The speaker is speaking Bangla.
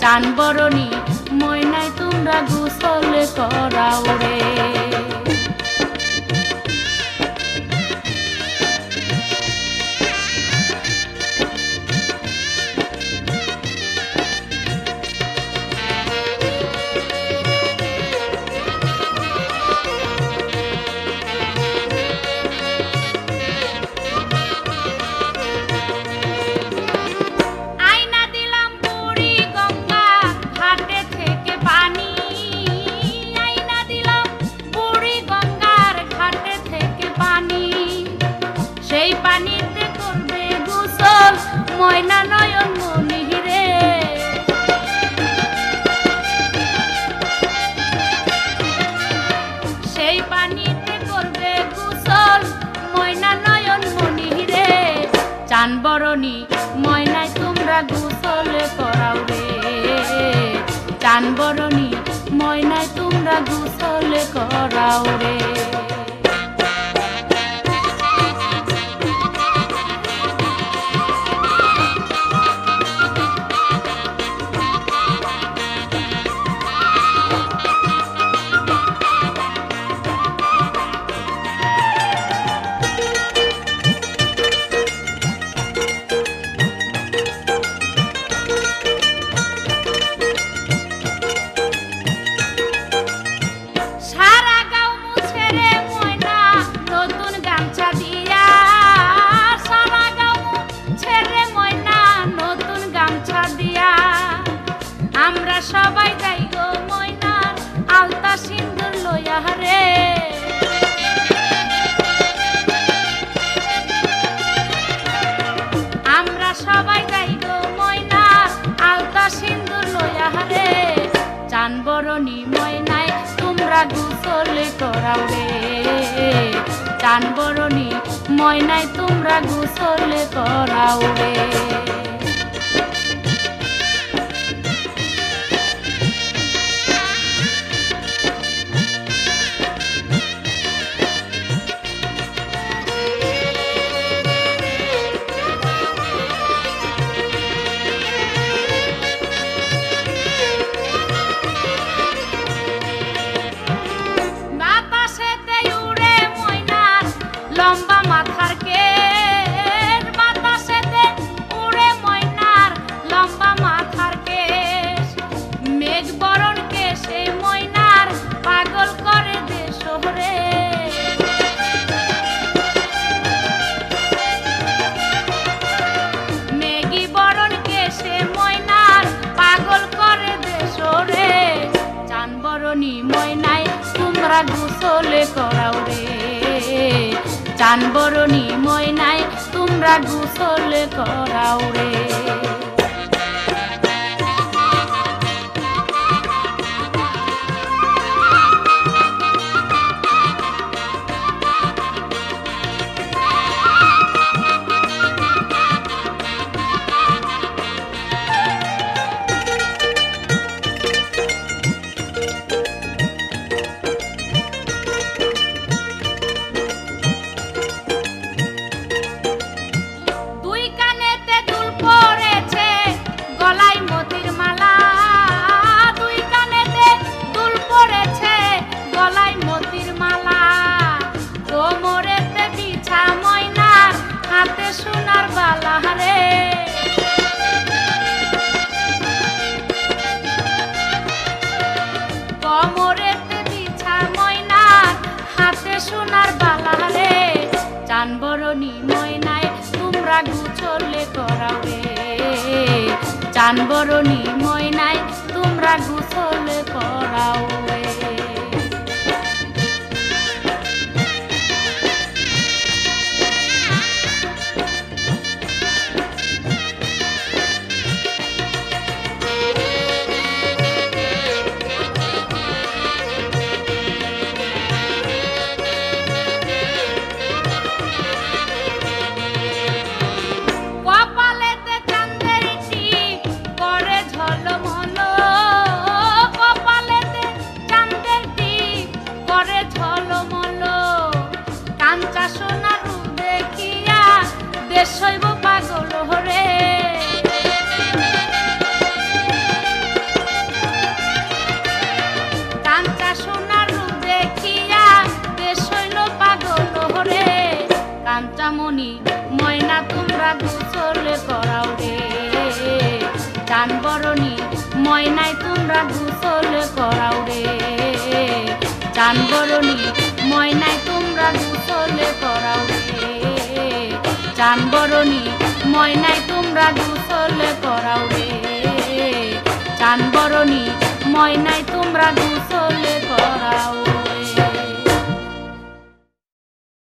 চান বরণী ময়নায় তোমরা গোসল করাও রে। ময়না নয়ন মনি রে, সেই পানিতে করবে গোসল ময়না নয়ন মনি রে। চান বরণী ময়নায় তোমরা গোসল করাও রে। চান বরণী ময়নায় তোমরা গোসল করাও রে। আমরা সবাই যাই গো ময়নার আলতা সিন্দুর লইয়া রে। আমরা সবাই যাই গো ময়নার আলতা সিন্দুর লইয়া রে। চান বরণী ময়নায় তোমরা গোসল করাও রে। চান বরণী ময়নায় তোমরা গোসল করাও রে। লম্বা মাথার কেশ বাতাসেতে উড়ে ময়নার লম্বা মাথার কেশ। মেঘ বরণ কেশে ময়নার পাগল করে দেশ রে। মেঘি বরণ কেশে ময়নার পাগল করে দেশ রে। চান বরণী ময়নায় তোমরা গোসল করাও রে। চান বরণী ময়নায় তোমরা গোসল করাও রে। সোনার বালা রে, কোমরেতে বিছা ময়নার হাতে সোনার বালা রে। চান বরণী ময়নায় তোমরা গোসল করাও রে। চান বরণী ময়নায় তোমরা গোসল করাও রে। কপালেতে চাঁদের টিপ করে ঝল মণি ময়না তোমরা গোসল করাও রে চানবরণী ময়নায় তোমরা গোসল করাও রে চানবরণী ময়নায় তোমরা গোসল করাও রে চানবরণী ময়নায় তোমরা গোসল করাও রে চানবরণী ময়নায় তোমরা গোসল